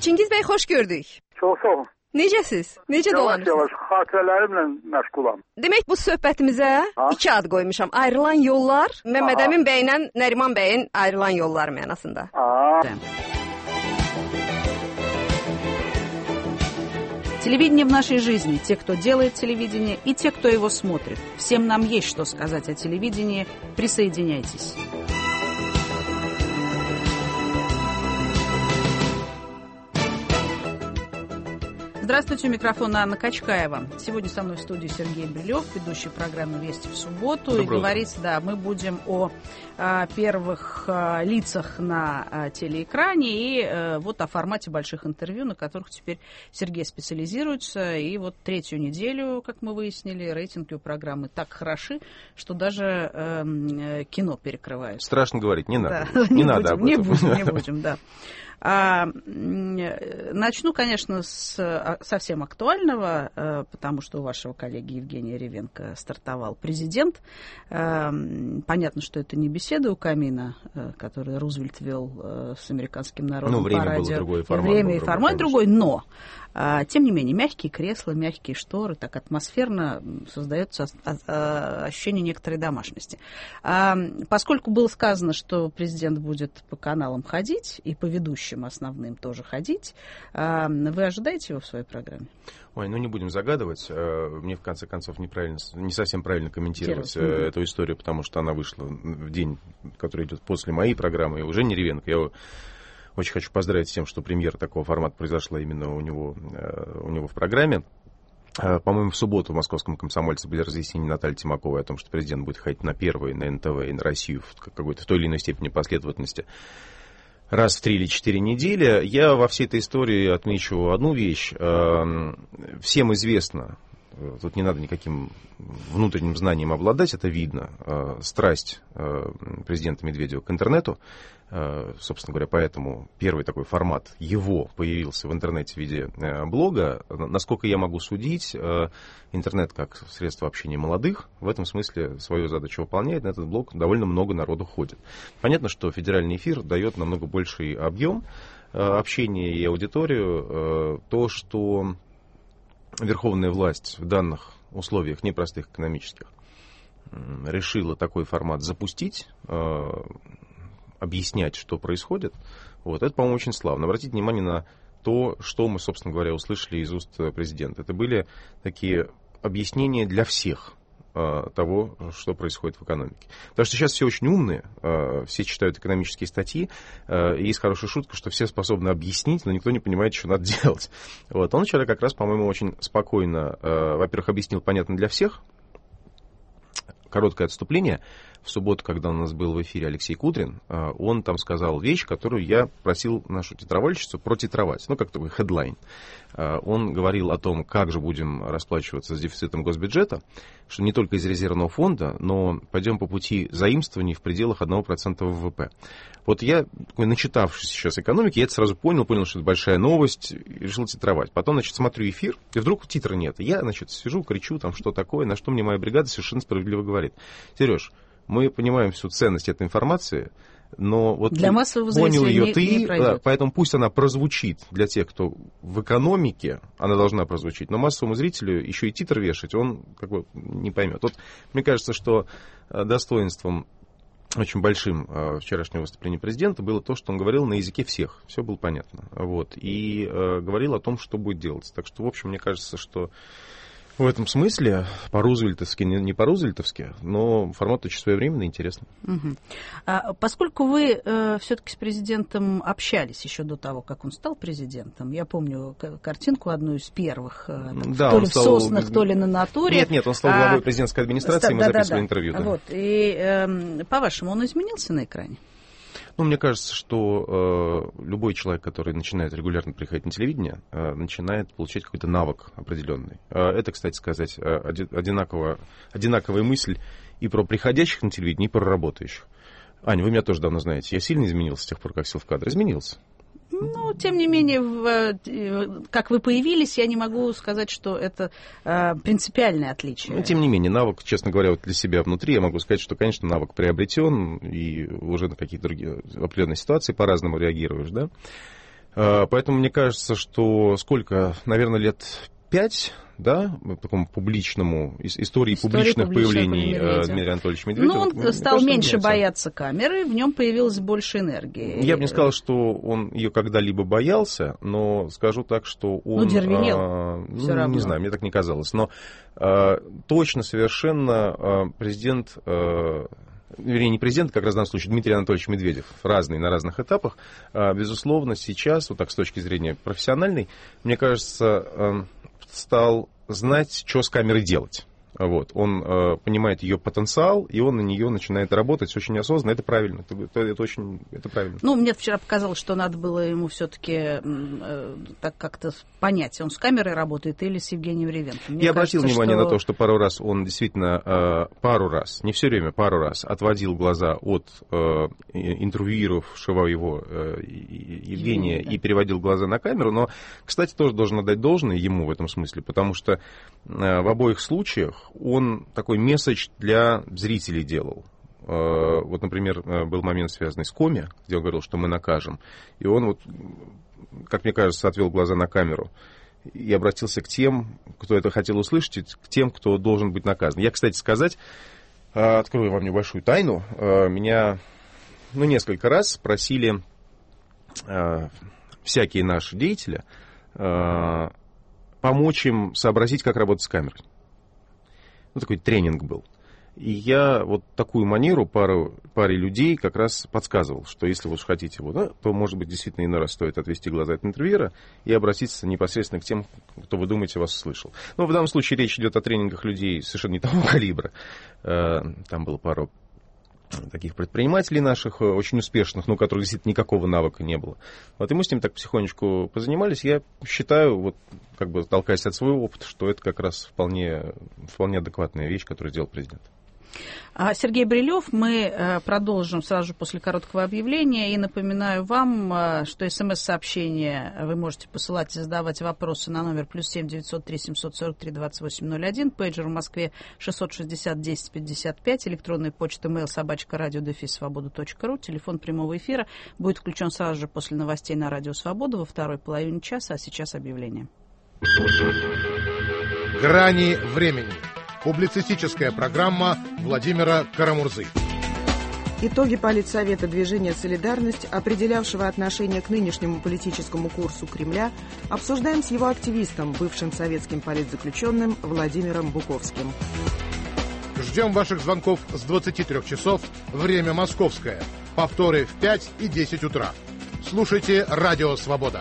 Çingiz bəy, xoş gördük. Çox sağ olun. Necəsiz? Necə dolanırsınız? Yavaş-yavaş xatirələrimlə məşğulam. Demək bu söhbətimizə 2 ad qoymuşam. Ayrılan yollar, Məmməd Əmin bəylə Nəriman bəyin ayrılan yolları mənasında. Телевидение в нашей жизни. Те, кто делает телевидение, и те, кто его смотрит. Всем нам есть что сказать о телевидении. Присоединяйтесь. Здравствуйте, у микрофона Анна Качкаева. Сегодня со мной в студии Сергей Брилев, ведущий программы «Вести в субботу». Доброе. И говорить, мы будем о первых лицах на телеэкране и вот о формате больших интервью, на которых теперь Сергей специализируется. И вот третью неделю, как мы выяснили, рейтинги у программы так хороши, что даже кино перекрывают. Страшно говорить, не надо. Да, не надо об этом. Не будем, да. Начну, конечно, с совсем актуального, потому что у вашего коллеги Евгения Ревенко стартовал президент. Понятно, что это не беседа у камина, которую Рузвельт вел с американским народом по радио. Было другое, формат время был и формат другой, но, тем не менее, мягкие кресла, мягкие шторы, так атмосферно создается ощущение некоторой домашности. Поскольку было сказано, что президент будет по каналам ходить и по ведущим основным тоже ходить. Вы ожидаете его в своей программе? Ой, не будем загадывать. Мне, в конце концов, не совсем правильно комментировать эту историю, потому что она вышла в день, который идет после моей программы, и уже не Ревенко. Я очень хочу поздравить с тем, что премьера такого формата произошла именно у него в программе. По-моему, в субботу в московском «Комсомольце» были разъяснения Натальи Тимаковой о том, что президент будет ходить на Первый, на НТВ и на Россию в какой-то в той или иной степени последовательности раз в 3 или 4 недели. Я во всей этой истории отмечу одну вещь. Всем известно, тут не надо никаким внутренним знанием обладать, это видно, страсть президента Медведева к интернету. Собственно говоря, поэтому первый такой формат его появился в интернете в виде блога. Насколько я могу судить, интернет как средство общения молодых в этом смысле свою задачу выполняет. На этот блог довольно много народу ходит. Понятно, что федеральный эфир дает намного больший объем общения и аудиторию. То, что верховная власть в данных условиях непростых экономических решила такой формат запустить, объяснять, что происходит, вот, это, по-моему, очень славно. Обратите внимание на то, что мы, собственно говоря, услышали из уст президента. Это были такие объяснения для всех того, что происходит в экономике. Потому что сейчас все очень умные, все читают экономические статьи, и есть хорошая шутка, что все способны объяснить, но никто не понимает, что надо делать. Вот. Он вчера как раз, по-моему, очень спокойно, во-первых, объяснил понятно для всех. Короткое отступление. В субботу, когда у нас был в эфире Алексей Кудрин, он там сказал вещь, которую я просил нашу титровальщицу протитровать. Как такой хедлайн. Он говорил о том, как же будем расплачиваться с дефицитом госбюджета, что не только из резервного фонда, но пойдем по пути заимствований в пределах 1% ВВП. Вот я, начитавшись сейчас экономики, я это сразу понял, что это большая новость, и решил титровать. Потом, смотрю эфир, и вдруг титра нет. И я, сижу, кричу, там, что такое, на что мне моя бригада совершенно справедливо говорит. Сереж, мы понимаем всю ценность этой информации, но вот для массового понял ее не да, поэтому пусть она прозвучит для тех, кто в экономике, она должна прозвучить, но массовому зрителю еще и титр вешать он не поймет. Вот мне кажется, что достоинством очень большим вчерашнего выступления президента было то, что он говорил на языке всех, все было понятно, вот, и говорил о том, что будет делаться. Так что, в общем, мне кажется, что в этом смысле по-рузвельтовски, не по-рузвельтовски, но формат очень своевременный и интересный. Угу. Поскольку вы все-таки с президентом общались еще до того, как он стал президентом, я помню картинку одну из первых, то ли в соснах, то ли на натуре. Нет, он стал главой президентской администрации, мы записывали интервью. Да. Вот. И, по-вашему, он изменился на экране? Мне кажется, что любой человек, который начинает регулярно приходить на телевидение, начинает получать какой-то навык определенный. Это, кстати сказать, одинаковая мысль и про приходящих на телевидение, и про работающих. Аня, вы меня тоже давно знаете. Я сильно изменился с тех пор, как сел в кадр? Изменился. Тем не менее, как вы появились, я не могу сказать, что это принципиальное отличие. Тем не менее, навык, честно говоря, для себя внутри, я могу сказать, что, конечно, навык приобретен, и уже на какие-то другие определенные ситуации по-разному реагируешь, да. Поэтому мне кажется, что наверное, лет 5, да, такому публичному, истории публичных появлений Дмитрия Анатольевича Медведева. Ну, он стал меньше бояться камеры, в нем появилось больше энергии. Я бы не сказал, что он ее когда-либо боялся, но скажу так, что он... дервенел все равно. Не знаю, мне так не казалось. Но точно, совершенно президент... Вернее, не президент, как раз в данном случае Дмитрий Анатольевич Медведев, разный на разных этапах. Безусловно, сейчас, вот так с точки зрения профессиональной, мне кажется, стал знать, что с камерой делать. Вот. Он понимает ее потенциал, и он на нее начинает работать очень осознанно. Это правильно. Это правильно. Ну, мне вчера показалось, что надо было ему все-таки так как-то понять, он с камерой работает или с Евгением Ревенко. Я обратил внимание на то, что пару раз он действительно, не все время, пару раз отводил глаза от интервьюировавшего его Евгения и переводил глаза на камеру. Но, кстати, тоже должен отдать должное ему в этом смысле, потому что в обоих случаях он такой месседж для зрителей делал. Вот, например, был момент, связанный с Коми, где он говорил, что мы накажем. И он, вот, как мне кажется, отвел глаза на камеру и обратился к тем, кто это хотел услышать, к тем, кто должен быть наказан. Я, кстати сказать, открою вам небольшую тайну. Меня несколько раз просили всякие наши деятели помочь им сообразить, как работать с камерой. Такой тренинг был. И я вот такую манеру паре людей как раз подсказывал, что если вы уж хотите, то, может быть, действительно иной раз стоит отвести глаза от интервьюера и обратиться непосредственно к тем, кто, вы думаете, вас услышал. Но в данном случае речь идет о тренингах людей совершенно не того калибра. Там было пару таких предпринимателей наших, очень успешных, но у которых действительно никакого навыка не было. Вот и мы с ним так потихонечку позанимались. Я считаю, вот как бы толкаясь от своего опыта, что это как раз вполне адекватная вещь, которую сделал президент. Сергей Брилев, мы продолжим сразу же после короткого объявления. И напоминаю вам, что СМС-сообщения вы можете посылать и задавать вопросы на номер +7 903 743 2801, пейджер в Москве 660 10 55, электронная почта mail @radio-svoboda.ru, телефон прямого эфира будет включен сразу же после новостей на Радио Свобода во второй половине часа, а сейчас объявление. Грани времени. Публицистическая программа Владимира Карамурзы. Итоги Политсовета движения «Солидарность», определявшего отношение к нынешнему политическому курсу Кремля, обсуждаем с его активистом, бывшим советским политзаключенным Владимиром Буковским. Ждем ваших звонков с 23 часов, время московское. Повторы в 5 и 10 утра. Слушайте «Радио Свобода».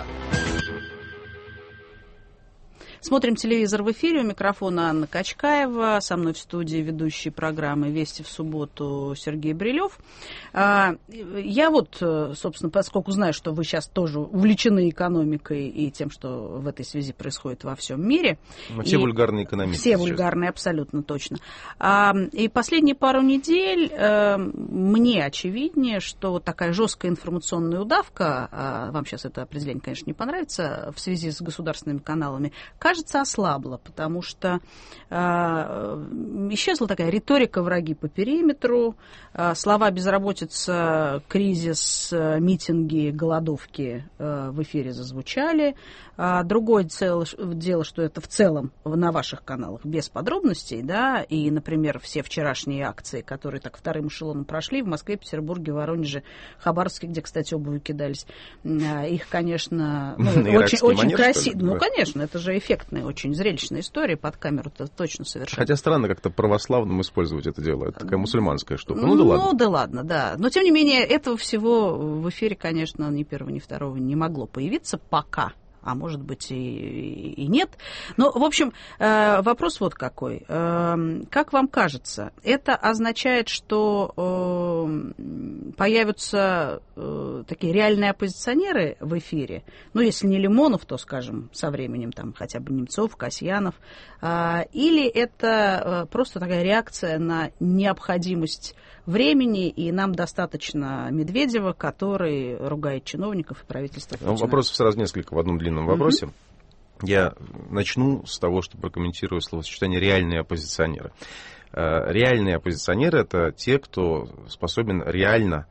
Смотрим телевизор в эфире. У микрофона Анна Качкаева. Со мной в студии ведущий программы «Вести в субботу» Сергей Брилев. Я собственно, поскольку знаю, что вы сейчас тоже увлечены экономикой и тем, что в этой связи происходит во всем мире. Все вульгарные экономисты. Все вульгарные, абсолютно точно. И последние пару недель мне очевиднее, что такая жесткая информационная удавка, вам сейчас это определение, конечно, не понравится, в связи с государственными каналами, кажется, ослабла, потому что исчезла такая риторика «враги по периметру», слова «безработица», «кризис», «митинги», «голодовки» в эфире зазвучали. Другое дело, что это в целом на ваших каналах без подробностей, да, и, например, все вчерашние акции, которые так вторым эшелоном прошли в Москве, Петербурге, Воронеже, Хабаровске, где, кстати, обувью кидались, их, конечно, очень красиво. Ну, конечно, это же эффектная, очень зрелищная история, под камеру это точно совершенно. Хотя странно как-то православным использовать это дело, это такая мусульманская штука. Да ладно, да. Но, тем не менее, этого всего в эфире, конечно, ни первого, ни второго не могло появиться пока. А может быть и нет. Но, в общем, вопрос вот какой. Как вам кажется, это означает, что появятся такие реальные оппозиционеры в эфире? Ну, если не Лимонов, то, скажем, со временем там хотя бы Немцов, Касьянов. Или это просто такая реакция на необходимость времени, и нам достаточно Медведева, который ругает чиновников и правительство. Вопросов сразу несколько в одном длинном вопросе. Я начну с того, что прокомментирую словосочетание «реальные оппозиционеры». Реальные оппозиционеры – это те, кто способен реально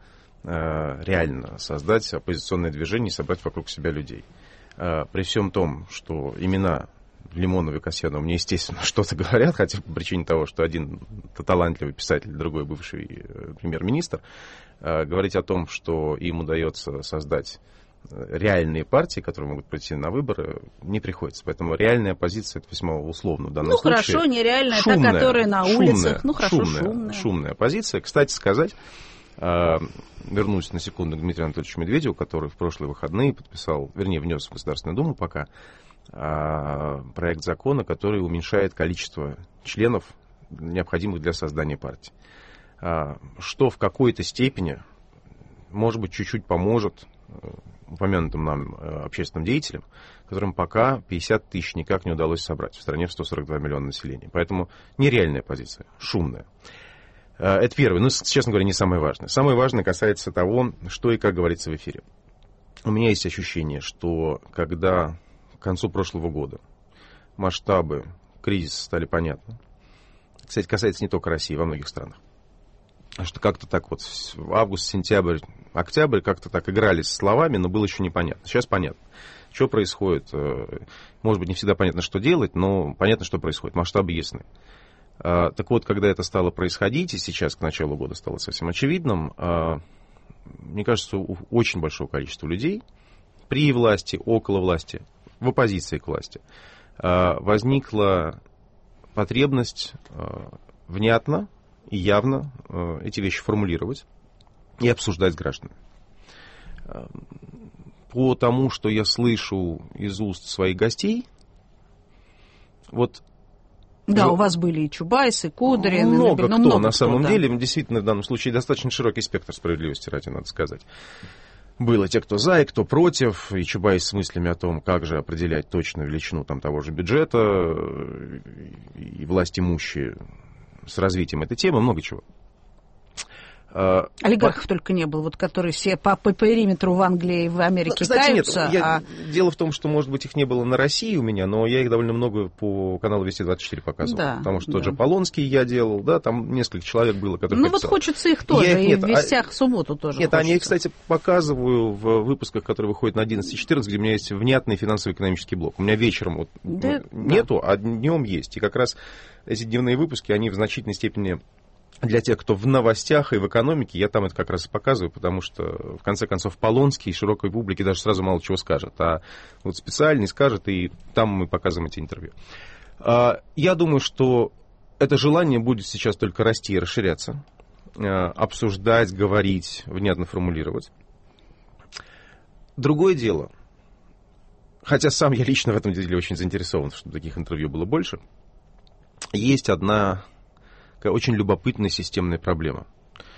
реально создать оппозиционное движение и собрать вокруг себя людей. При всем том, что имена Лимонова и Касьянова мне, естественно, что-то говорят, хотя по причине того, что один талантливый писатель, другой бывший премьер-министр, говорить о том, что им удается создать реальные партии, которые могут прийти на выборы, не приходится. Поэтому реальная оппозиция — это весьма условно в данном случае. Ну, хорошо, нереальная, та, которая на улицах. Ну, хорошо, шумная оппозиция. Кстати сказать, вернусь на секунду к Дмитрию Анатольевичу Медведеву, который в прошлые выходные подписал, вернее, внес в Государственную Думу пока проект закона, который уменьшает количество членов, необходимых для создания партии. Что в какой-то степени, может быть, чуть-чуть поможет упомянутым нам общественным деятелям, которым пока 50 тысяч никак не удалось собрать в стране в 142 миллиона населения. Поэтому нереальная позиция, шумная. Это первое, но, честно говоря, не самое важное. Самое важное касается того, что и как говорится в эфире. У меня есть ощущение, что когда к концу прошлого года масштабы кризиса стали понятны, кстати, касается не только России, во многих странах, что как-то так вот в август, сентябрь, октябрь как-то так играли с словами, но было еще непонятно. Сейчас понятно, что происходит. Может быть, не всегда понятно, что делать, но понятно, что происходит. Масштабы ясны. Так вот, когда это стало происходить, и сейчас к началу года стало совсем очевидным, мне кажется, у очень большого количества людей при власти, около власти, в оппозиции к власти, возникла потребность внятно и явно эти вещи формулировать и обсуждать с гражданами. По тому, что я слышу из уст своих гостей, вот... Да, у вас были и Чубайс, и Кудрин. Много кто, на самом деле, действительно, в данном случае достаточно широкий спектр, справедливости ради, надо сказать. Было те, кто за, и кто против, и Чубайс с мыслями о том, как же определять точную величину там, того же бюджета, и власть имущие с развитием этой темы, много чего. Олигархов только не было, вот которые все по периметру в Англии и в Америке каются. Нет, дело в том, что, может быть, их не было на России у меня, но я их довольно много по каналу Вести 24 показывал. Да, потому что тот же Полонский я делал, да, там несколько человек было, которые Ну, вот хочется их тоже, и в «Вестях» в субботу тоже Нет, хочется. Они, кстати, показываю в выпусках, которые выходят на 11-14, где у меня есть внятный финансово-экономический блок. У меня вечером вот нету, а днем есть. И как раз эти дневные выпуски, они в значительной степени... Для тех, кто в новостях и в экономике, я там это как раз и показываю, потому что, в конце концов, Полонский широкой публике даже сразу мало чего скажет, а вот специальный скажет, и там мы показываем эти интервью. Я думаю, что это желание будет сейчас только расти и расширяться, обсуждать, говорить, внятно формулировать. Другое дело, хотя сам я лично в этом деле очень заинтересован, чтобы таких интервью было больше, есть одна... очень любопытная системная проблема.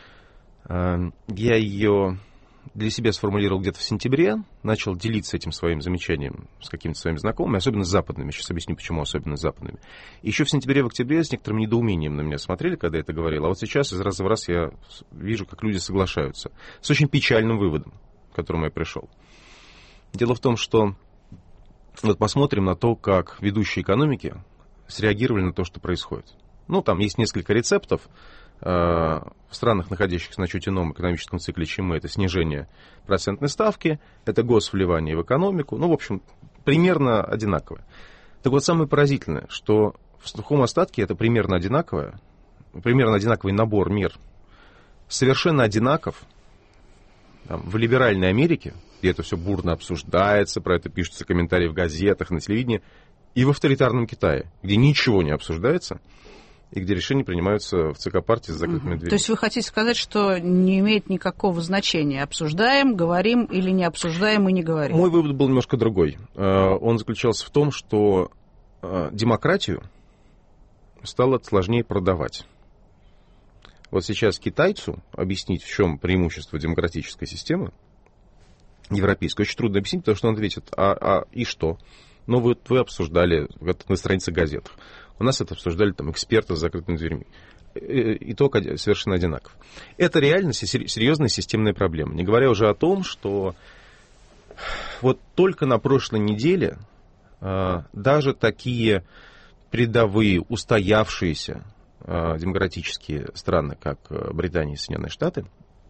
Я ее для себя сформулировал где-то в сентябре, начал делиться этим своим замечанием с какими-то своими знакомыми, особенно с западными. Сейчас объясню, почему особенно с западными. Еще в сентябре, в октябре с некоторым недоумением на меня смотрели, когда я это говорил. А вот сейчас из раза в раз я вижу, как люди соглашаются. С очень печальным выводом, к которому я пришел. Дело в том, что вот посмотрим на то, как ведущие экономики среагировали на то, что происходит. Ну, там есть несколько рецептов в странах, находящихся на чуть ином экономическом цикле, чем мы. Это снижение процентной ставки, это госвливание в экономику. Ну, в общем, примерно одинаковое. Так вот, самое поразительное, что в сухом остатке это примерно одинаковый набор мер, совершенно одинаков там, в либеральной Америке, где это все бурно обсуждается, про это пишутся комментарии в газетах, на телевидении, и в авторитарном Китае, где ничего не обсуждается, и где решения принимаются в ЦК партии с закрытыми дверями. То есть вы хотите сказать, что не имеет никакого значения, обсуждаем, говорим или не обсуждаем и не говорим? Мой вывод был немножко другой. Он заключался в том, что демократию стало сложнее продавать. Вот сейчас китайцу объяснить, в чем преимущество демократической системы, европейской, очень трудно объяснить, потому что он ответит, и что? Ну, вы обсуждали это на странице газет. У нас это обсуждали там, эксперты с закрытыми дверьми. Итог совершенно одинаков. Это реально серьезная системная проблема. Не говоря уже о том, что вот только на прошлой неделе даже такие передовые, устоявшиеся демократические страны, как Британия и Соединенные Штаты,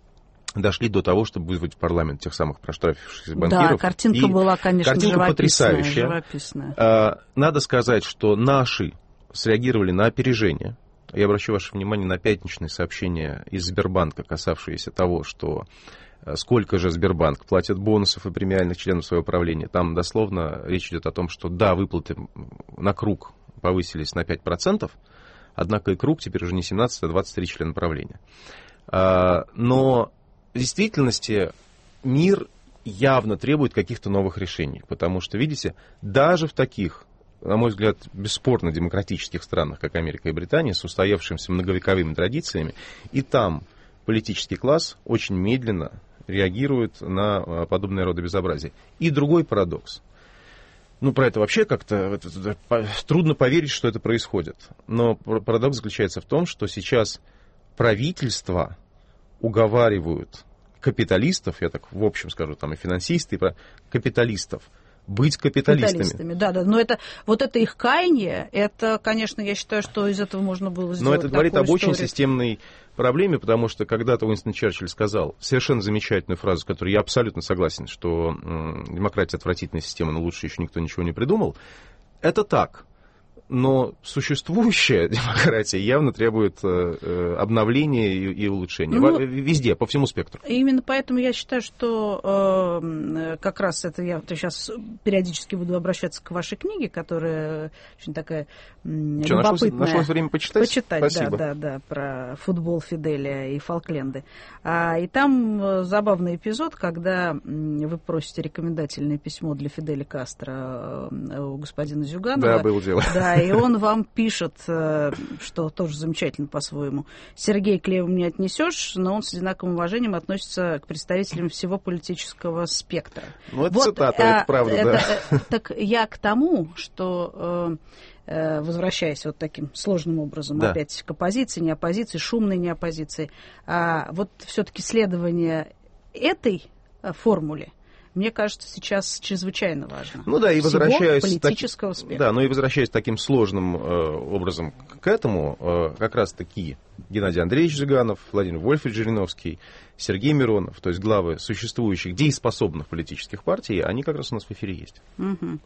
дошли до того, чтобы вызвать в парламент тех самых проштрафившихся банкиров. Да, картинка была, конечно, картинка потрясающая. Живописная. Надо сказать, что наши среагировали на опережение. Я обращу ваше внимание на пятничные сообщения из Сбербанка, касавшиеся того, что сколько же Сбербанк платит бонусов и премиальных членов своего правления. Там дословно речь идет о том, что да, выплаты на круг повысились на 5%, однако и круг теперь уже не 17, а 23 члена правления. Но в действительности мир явно требует каких-то новых решений, потому что, видите, даже в таких, на мой взгляд, бесспорно демократических странах, как Америка и Британия, с устоявшимися многовековыми традициями, и там политический класс очень медленно реагирует на подобные роды безобразия. И другой парадокс. Про это вообще как-то трудно поверить, что это происходит. Но парадокс заключается в том, что сейчас правительства уговаривают капиталистов, я так в общем скажу, там и финансисты, и капиталистов, быть капиталистами. Да, но это их каяние, это, конечно, я считаю, что из этого можно было сделать. Но это говорит об историю. очень системной проблеме, потому что когда-то Уинстон Черчилль сказал совершенно замечательную фразу, с которой я абсолютно согласен, что демократия отвратительная система, но лучше еще никто ничего не придумал. Это так. Но существующая демократия явно требует обновления и улучшения. Везде, по всему спектру. Именно поэтому я считаю, что как раз это я сейчас периодически буду обращаться к вашей книге, которая очень такая любопытная. Нашлось время почитать? Спасибо. Да, про футбол Фиделя и Фолкленды. И там забавный эпизод, когда вы просите рекомендательное письмо для Фиделя Кастро у господина Зюганова. Да, было дело. Да, и он вам пишет, что тоже замечательно по-своему. Сергей, к левым не отнесешь, но он с одинаковым уважением относится к представителям всего политического спектра. Это цитата, это правда, да. Так я к тому, что, возвращаясь таким сложным образом, да, опять к оппозиции, не оппозиции, шумной не оппозиции, все-таки следование этой формуле, мне кажется, сейчас чрезвычайно важно. И возвращаясь политического спектра. Да, и возвращаясь таким сложным образом к этому, как раз таки Геннадий Андреевич Зюганов, Владимир Вольфович Жириновский, Сергей Миронов, то есть главы существующих дееспособных политических партий, они как раз у нас в эфире есть. Угу.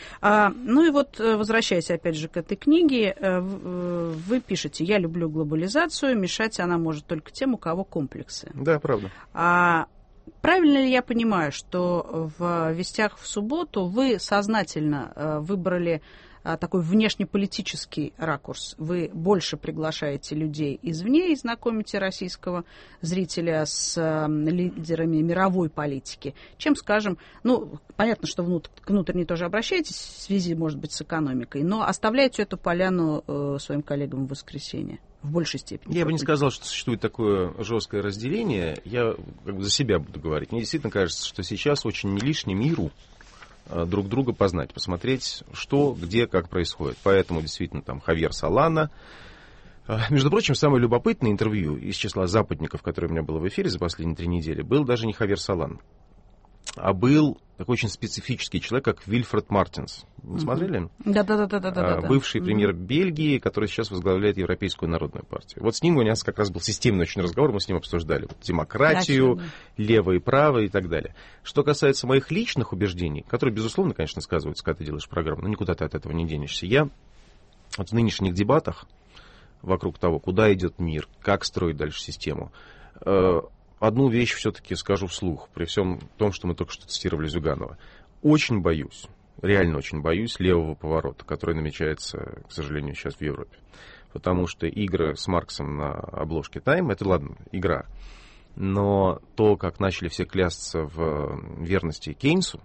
Возвращаясь опять же к этой книге, вы пишете: «Я люблю глобализацию, мешать она может только тем, у кого комплексы». Да, правда. Правильно ли я понимаю, что в «Вестях в субботу» вы сознательно выбрали такой внешнеполитический ракурс? Вы больше приглашаете людей извне и знакомите российского зрителя с лидерами мировой политики, чем, скажем, понятно, что к внутренней тоже обращаетесь в связи, может быть, с экономикой, но оставляете эту поляну своим коллегам в воскресенье? В большей степени. Я бы не сказал, что существует такое жесткое разделение. Я за себя буду говорить. Мне действительно кажется, что сейчас очень не лишне миру друг друга познать, посмотреть, что, где, как происходит. Поэтому действительно там Хавьер Солана. Между прочим, самое любопытное интервью из числа западников, которое у меня было в эфире за последние 3 недели, был даже не Хавьер Солан, а был такой очень специфический человек, как Вильфред Мартинс. Не смотрели? Да. Бывший премьер Бельгии, который сейчас возглавляет Европейскую народную партию. Вот с ним у нас как раз был системный очень разговор, мы с ним обсуждали демократию, лево и право и так далее. Что касается моих личных убеждений, которые, безусловно, конечно, сказываются, когда ты делаешь программу, но никуда ты от этого не денешься. Я в нынешних дебатах вокруг того, куда идет мир, как строить дальше систему, одну вещь все-таки скажу вслух, при всем том, что мы только что цитировали Зюганова. Очень боюсь, реально очень боюсь левого поворота, который намечается, к сожалению, сейчас в Европе. Потому что игры с Марксом на обложке Time, это, ладно, игра. Но то, как начали все клясться в верности Кейнсу,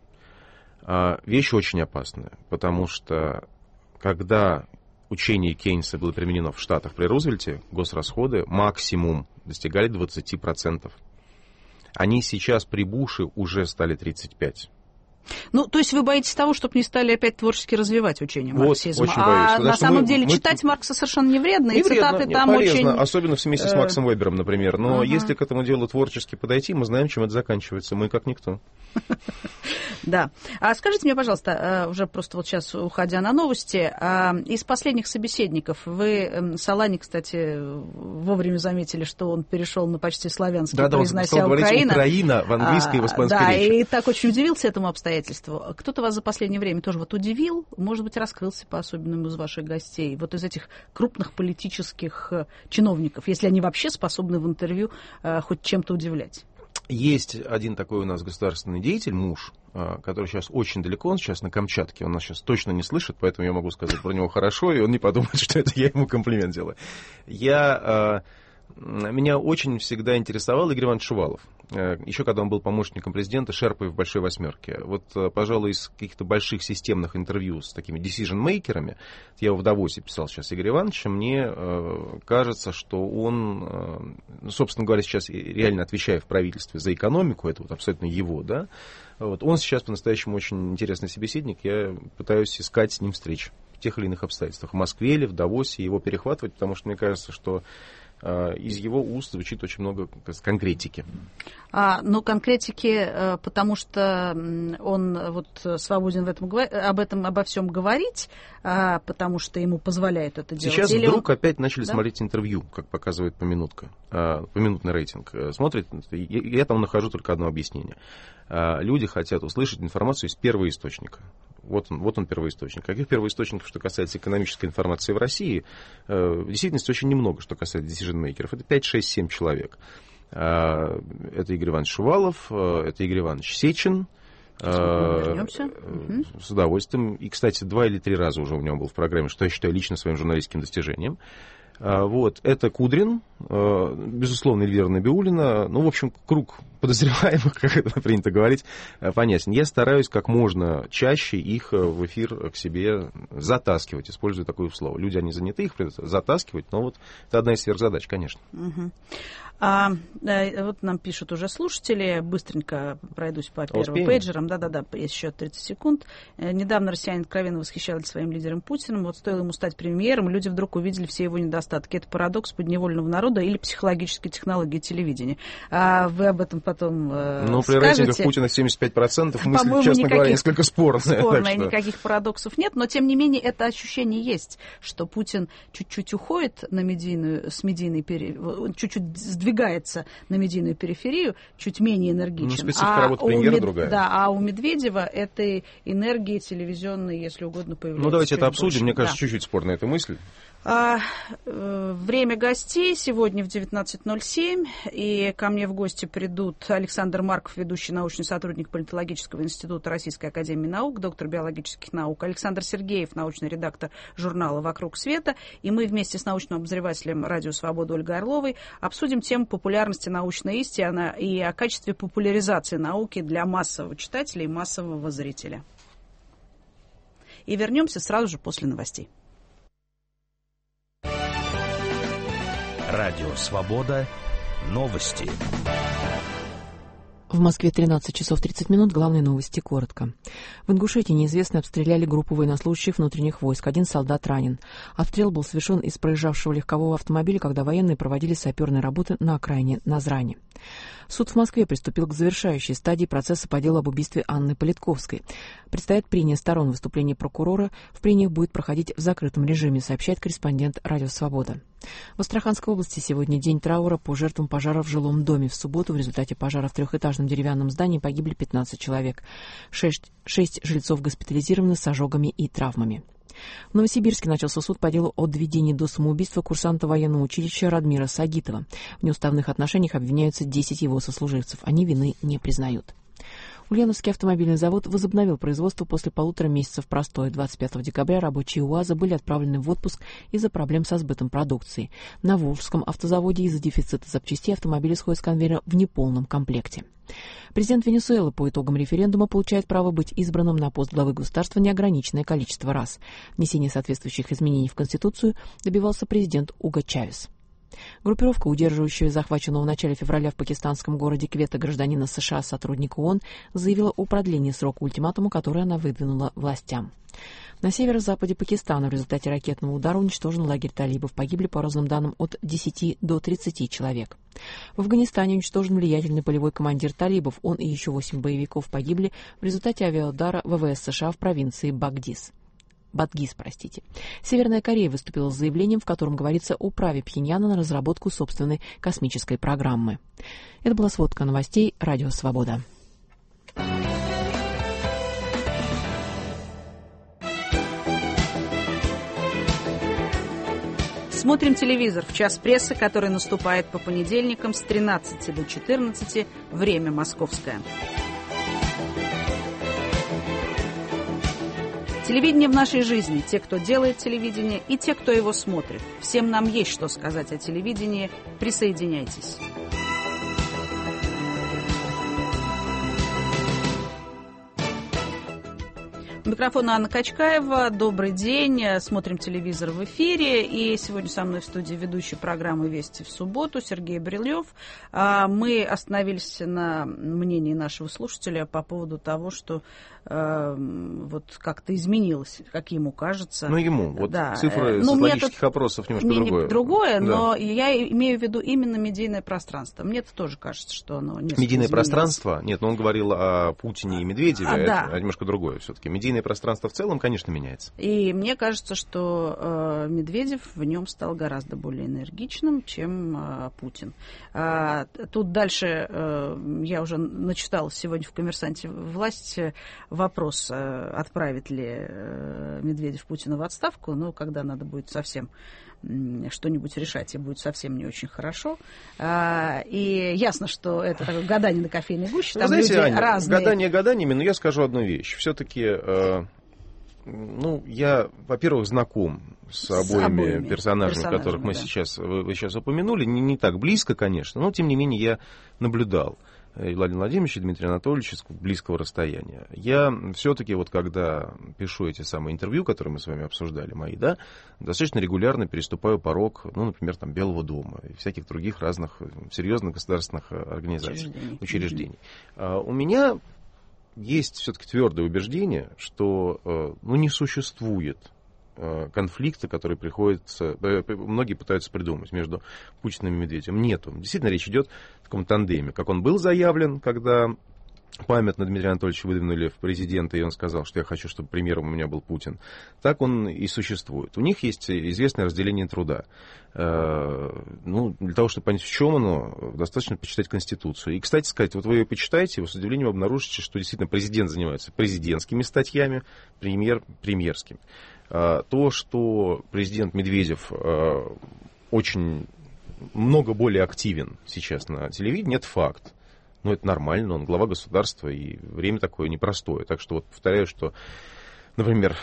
вещь очень опасная. Потому что, когда учение Кейнса было применено в Штатах при Рузвельте, госрасходы максимум достигали 20%. Они сейчас при Буше уже стали 35%. Ну, то есть вы боитесь того, чтобы не стали опять творчески развивать учение марксизма? Очень боюсь. На самом деле читать Маркса совершенно не вредно, и цитаты там полезно, очень... особенно вместе с Максом Вебером, например. Но если к этому делу творчески подойти, мы знаем, чем это заканчивается. Мы как никто. Да. А скажите мне, пожалуйста, уже просто вот сейчас уходя на новости, из последних собеседников вы Солани, кстати, вовремя заметили, что он перешел на почти славянский, произнося Украина. Украина в английской и в испанской речи. Да, и так очень удивился этому обстоятельству. Кто-то вас за последнее время тоже вот удивил, может быть, раскрылся по-особенному из ваших гостей, вот из этих крупных политических чиновников, если они вообще способны в интервью хоть чем-то удивлять? Есть один такой у нас государственный деятель, муж, который сейчас очень далеко, он сейчас на Камчатке, он нас сейчас точно не слышит, поэтому я могу сказать про него хорошо, и он не подумает, что это я ему комплимент делаю. Меня очень всегда интересовал Игорь Иванович Шувалов. Еще когда он был помощником президента, шерпой в «Большой восьмерке». Вот, пожалуй, из каких-то больших системных интервью с такими decision-мейкерами, я в Давосе писал сейчас Игорь Иванович, мне кажется, что он, собственно говоря, сейчас реально отвечая в правительстве за экономику, это вот абсолютно его, да, вот, он сейчас по-настоящему очень интересный собеседник, я пытаюсь искать с ним встреч в тех или иных обстоятельствах, в Москве или в Давосе, его перехватывать, потому что мне кажется, что из его уст звучит очень много конкретики. Ну, конкретики, потому что он вот свободен обо всем говорить, потому что ему позволяют это делать. Сейчас вдруг опять начали смотреть интервью, как показывает поминутный рейтинг. Смотрит, я там нахожу только одно объяснение. Люди хотят услышать информацию из первоисточника. Вот он первоисточник. Каких первоисточников, что касается экономической информации в России, в действительности очень немного, что касается decision-мейкеров. Это 5, 6, 7 человек. Это Игорь Иванович Шувалов, это Игорь Иванович Сечин. С удовольствием. И, кстати, 2 или 3 раза уже у него был в программе, что я считаю лично своим журналистским достижением. Вот, это Кудрин, безусловно, Эльвира Набиуллина. Ну, в общем, круг подозреваемых, как это принято говорить, понятен. Я стараюсь как можно чаще их в эфир к себе затаскивать, используя такое слово. Люди, они заняты, их придется затаскивать, но вот это одна из сверхзадач, конечно. Вот нам пишут уже слушатели, быстренько пройдусь по первым пейджерам. Да-да-да, есть еще 30 секунд. Недавно россияне откровенно восхищались своим лидером Путиным. Вот стоило ему стать премьером, люди вдруг увидели все его недостатки. Это парадокс подневольного народа или психологические технологии телевидения. Вы об этом потом при рейтингах Путина 75%, мысль, честно говоря, несколько спорная. Никаких парадоксов нет, но тем не менее это ощущение есть, что Путин чуть-чуть уходит на чуть-чуть сдвигается на медийную периферию, чуть менее энергичен. Специфика работы премьера другая. Да, а у Медведева этой энергии телевизионной, если угодно, появляется. Давайте это обсудим. Больше. Мне кажется, чуть-чуть спорная эта мысль. Время гостей сегодня в 19:07, и ко мне в гости придут Александр Марков, ведущий научный сотрудник Политологического института Российской академии наук, доктор биологических наук, Александр Сергеев, научный редактор журнала «Вокруг света», и мы вместе с научным обозревателем «Радио Свобода» Ольгой Орловой обсудим тему популярности научной истины и о качестве популяризации науки для массового читателя и массового зрителя. И вернемся сразу же после новостей. Радио «Свобода». Новости. В Москве 13 часов 30 минут. Главные новости коротко. В Ингушетии неизвестные обстреляли группу военнослужащих внутренних войск. 1 солдат ранен. Обстрел был совершен из проезжавшего легкового автомобиля, когда военные проводили саперные работы на окраине Назрани. Суд в Москве приступил к завершающей стадии процесса по делу об убийстве Анны Политковской. Предстоят прения сторон выступления прокурора. В прениях будет проходить в закрытом режиме, сообщает корреспондент «Радио Свобода». В Астраханской области сегодня день траура по жертвам пожара в жилом доме. В субботу в результате пожара в трехэтажном деревянном здании погибли 15 человек. 6 жильцов госпитализированы с ожогами и травмами. В Новосибирске начался суд по делу о доведении до самоубийства курсанта военного училища Радмира Сагитова. В неуставных отношениях обвиняются 10 его сослуживцев. Они вины не признают. Ульяновский автомобильный завод возобновил производство после 1,5 месяцев простоя. 25 декабря рабочие УАЗа были отправлены в отпуск из-за проблем со сбытом продукции. На Волжском автозаводе из-за дефицита запчастей автомобили сходят с конвейера в неполном комплекте. Президент Венесуэлы по итогам референдума получает право быть избранным на пост главы государства неограниченное количество раз. Внесение соответствующих изменений в Конституцию добивался президент Уго Чавес. Группировка, удерживающая захваченного в начале февраля в пакистанском городе Квета гражданина США сотрудника ООН, заявила о продлении срока ультиматума, который она выдвинула властям. На северо-западе Пакистана в результате ракетного удара уничтожен лагерь талибов. Погибли, по разным данным, от 10 до 30 человек. В Афганистане уничтожен влиятельный полевой командир талибов. Он и еще 8 боевиков погибли в результате авиаудара ВВС США в провинции Бадгиз. Северная Корея выступила с заявлением, в котором говорится о праве Пхеньяна на разработку собственной космической программы. Это была сводка новостей «Радио Свобода». Смотрим телевизор в час прессы, который наступает по понедельникам с 13 до 14, время московское. Телевидение в нашей жизни. Те, кто делает телевидение, и те, кто его смотрит. Всем нам есть что сказать о телевидении. Присоединяйтесь. Микрофон Анна Качкаева. Добрый день. Смотрим телевизор в эфире. И сегодня со мной в студии ведущий программы «Вести в субботу» Сергей Брилев. Мы остановились на мнении нашего слушателя по поводу того, что вот как-то изменилось, как ему кажется. Ну, ему. Вот да. Цифры социологических опросов немножко другое. Да. Но я имею в виду именно медийное пространство. Мне-то тоже кажется, что оно несколько медийное изменилось. Пространство? Нет, но он говорил о Путине и Медведеве. Да. Это немножко другое все-таки. Медийное пространство в целом, конечно, меняется. И мне кажется, что Медведев в нем стал гораздо более энергичным, чем Путин. Тут дальше я уже начитала сегодня в «Коммерсанте» власть вопрос, отправит ли Медведев Путина в отставку, но когда надо будет совсем что-нибудь решать, и будет совсем не очень хорошо. И ясно, что это такое гадание на кофейной гуще. Там знаете, люди Аня, разные. Гадание гаданиями, но я скажу одну вещь. Все-таки, я, во-первых, знаком с обоими персонажами, которых вы сейчас упомянули. Не так близко, конечно, но, тем не менее, я наблюдал и Владимира Владимировича, и Дмитрия Анатольевича с близкого расстояния. Я все-таки, вот когда пишу эти самые интервью, которые мы с вами обсуждали, мои, да, достаточно регулярно переступаю порог, например, там, Белого дома и всяких других разных серьезных государственных организаций, учреждений. У меня есть все-таки твердое убеждение, что не существует конфликта, который многие пытаются придумать между Путиным и Медведевым. Нету. Действительно, речь идет о таком тандеме, как он был заявлен, когда памятно Дмитрия Анатольевича выдвинули в президенты, и он сказал, что я хочу, чтобы премьером у меня был Путин. Так он и существует. У них есть известное разделение труда. Для того, чтобы понять, в чем оно, достаточно почитать Конституцию. И, кстати сказать, вот вы ее почитаете, вы с удивлением обнаружите, что действительно президент занимается президентскими статьями, премьер премьерскими. То, что президент Медведев очень много более активен сейчас на телевидении, это факт. Но это нормально, он глава государства, и время такое непростое. Так что вот повторяю, что, например,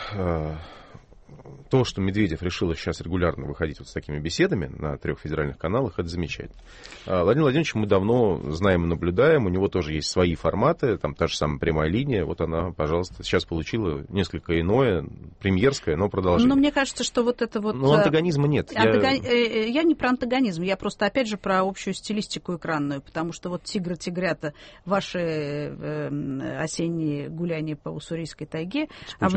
то, что Медведев решил сейчас регулярно выходить вот с такими беседами на 3 федеральных каналах, это замечательно. Владимир Владимирович мы давно знаем и наблюдаем, у него тоже есть свои форматы, там та же самая прямая линия, вот она, пожалуйста, сейчас получила несколько иное, премьерское, но продолжение. Но мне кажется, что вот это вот... Но антагонизма нет. Я не про антагонизм, я просто, опять же, про общую стилистику экранную, потому что вот «Тигры-тигрята», ваши осенние гуляния по Уссурийской тайге,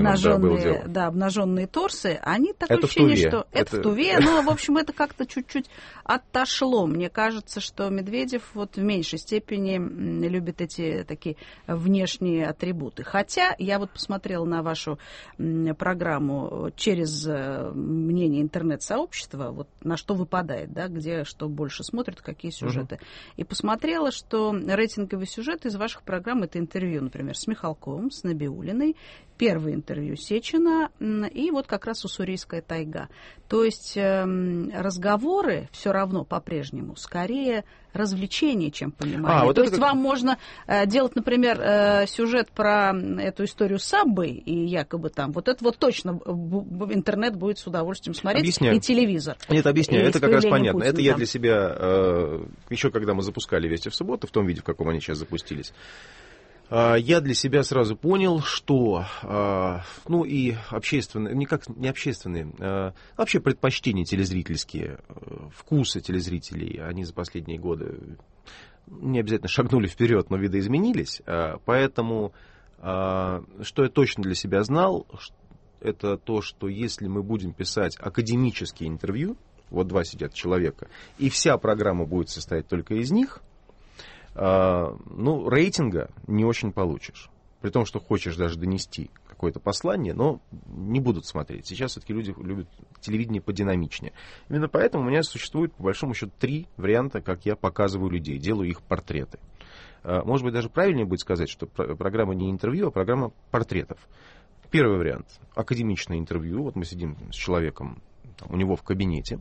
обнаженные торсы, они такое ощущение, что это в Туве, но, в общем, это как-то чуть-чуть отошло. Мне кажется, что Медведев вот в меньшей степени любит эти такие внешние атрибуты. Хотя я вот посмотрела на вашу программу через мнение интернет-сообщества, вот на что выпадает, да, где что больше смотрят, какие сюжеты. И посмотрела, что рейтинговый сюжет из ваших программ — это интервью, например, с Михалковым, с Набиуллиной, первое интервью Сечина и вот как раз Уссурийская тайга. То есть разговоры все равно по-прежнему скорее развлечение, чем понимание. Вот то есть вам можно делать, например, сюжет про эту историю с Саббой, и якобы там вот это вот точно интернет будет с удовольствием смотреть. Объясняю. И телевизор. Нет, объясняю, это как раз понятно. Путина, это я для себя, еще когда мы запускали «Вести в субботу», в том виде, в каком они сейчас запустились, Я для себя сразу понял, что, ну и общественные, не общественные, вообще предпочтения телезрительские, вкусы телезрителей, они за последние годы не обязательно шагнули вперед, но видоизменились. Поэтому, что я точно для себя знал, это то, что если мы будем писать академические интервью, вот 2 сидят человека, и вся программа будет состоять только из них, ну, рейтинга не очень получишь. При том, что хочешь даже донести какое-то послание, но не будут смотреть. Сейчас все-таки люди любят телевидение подинамичнее. Именно поэтому у меня существует, по большому счету, 3 варианта, как я показываю людей, делаю их портреты. Может быть, даже правильнее будет сказать, что программа не интервью, а программа портретов. Первый вариант – академичное интервью. Вот мы сидим с человеком у него в кабинете.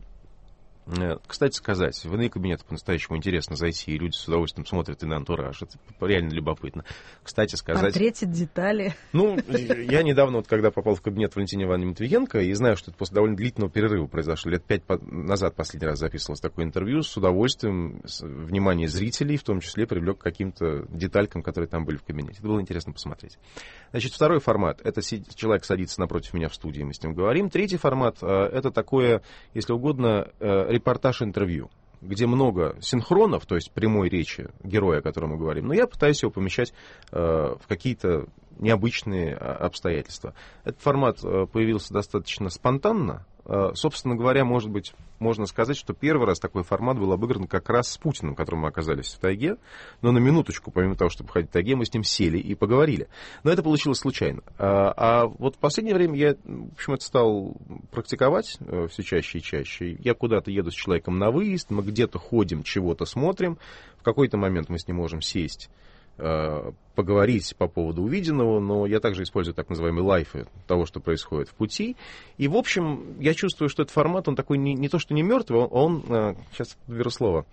Кстати сказать, в иные кабинеты по-настоящему интересно зайти, и люди с удовольствием смотрят и на антураж. Это реально любопытно. Кстати сказать... Портретит детали. Ну, я недавно, вот, когда попал в кабинет Валентины Ивановны Матвиенко, и знаю, что это после довольно длительного перерыва произошло. Лет 5 назад последний раз записывалось такое интервью. С удовольствием внимание зрителей, в том числе, привлек к каким-то деталькам, которые там были в кабинете. Это было интересно посмотреть. Значит, второй формат. Это человек садится напротив меня в студии, мы с ним говорим. Третий формат. Это такое, если угодно, репортаж-интервью, где много синхронов, то есть прямой речи героя, о котором мы говорим, но я пытаюсь его помещать в какие-то необычные обстоятельства. Этот формат появился достаточно спонтанно. Собственно говоря, может быть, можно сказать, что первый раз такой формат был обыгран как раз с Путиным, которым мы оказались в тайге. Но на минуточку, помимо того, чтобы ходить в тайге, мы с ним сели и поговорили. Но это получилось случайно. А вот в последнее время я, в общем, это стал практиковать все чаще и чаще. Я куда-то еду с человеком на выезд, мы где-то ходим, чего-то смотрим. В какой-то момент мы с ним можем сесть, поговорить по поводу увиденного, но я также использую так называемые лайфы того, что происходит в пути. И, в общем, я чувствую, что этот формат, он такой не то, что не мертвый, он, сейчас подберу слово,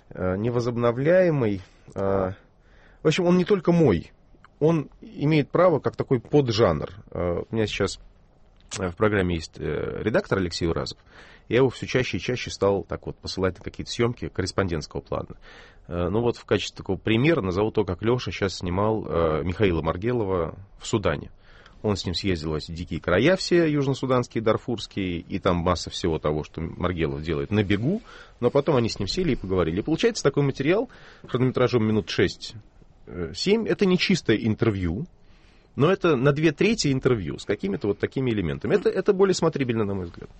невозобновляемый. В общем, он не только мой, он имеет право как такой поджанр. У меня сейчас в программе есть редактор Алексей Уразов. Я его все чаще и чаще стал так вот посылать на какие-то съемки корреспондентского плана. Ну вот в качестве такого примера назову то, как Леша сейчас снимал Михаила Маргелова в Судане. Он с ним съездил в эти дикие края все, южно-суданские, дарфурские, и там масса всего того, что Маргелов делает на бегу, но потом они с ним сели и поговорили. И получается такой материал хронометражом минут 6-7. Это не чистое интервью, но это на 2/3 интервью с какими-то вот такими элементами. Это более смотрибельно, на мой взгляд.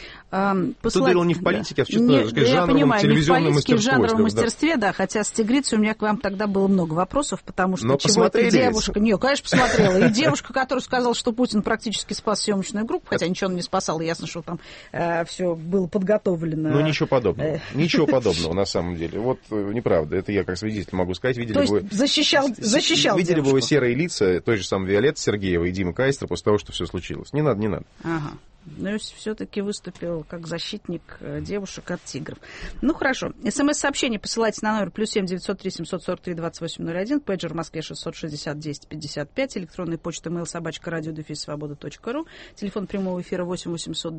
Тут дело не в политике, а в чисто жанровом, телевизионном мастерстве. В жанровом мастерстве, да, хотя с тигрицей у меня к вам тогда было много вопросов, потому что чего-то девушка... Не, конечно, посмотрела. И девушка, которая сказала, что Путин практически спас съемочную группу, хотя ничего он не спасал, ясно, что там все было подготовлено. Ну, ничего подобного. Ничего подобного, на самом деле. Вот неправда. Это я как свидетель могу сказать. То есть защищал Видели бы вы серые лица той же самой Виолетты Сергеевой и Димы Кайстера после того, что все случилось. Не надо. Ага. Но все-таки выступил как защитник девушек от тигров. Ну, хорошо. СМС-сообщение посылайте на номер +7 903 743 2801, пейджер в Москве 660 10 55, электронная почта mail@radio-svoboda.ru, телефон прямого эфира 8 800